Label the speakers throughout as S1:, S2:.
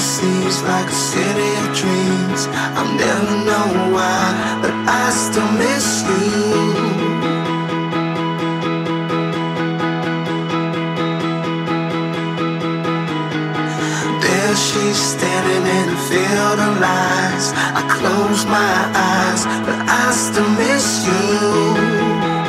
S1: seems like a city of dreams. I'll never know why, but I still miss you. There she's standing in a field of lies. I close my eyes, but I still miss you.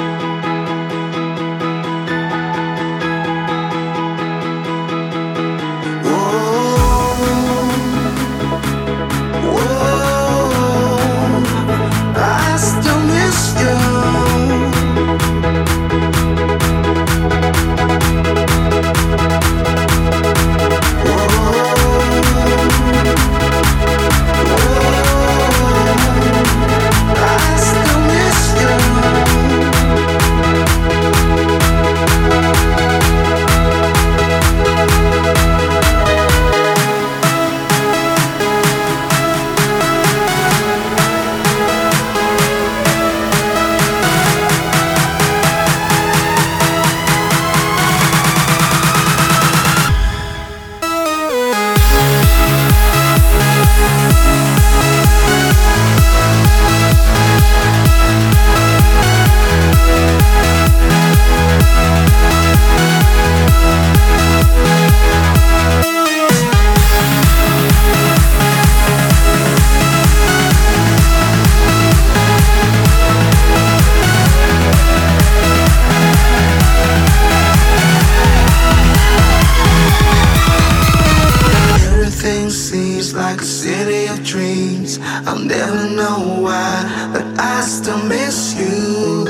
S1: Seems like a city of dreams. I'll never know why, but I still miss you.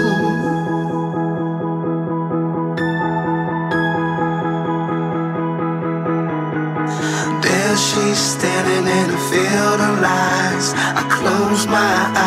S1: There she's standing in a field of lies. I close my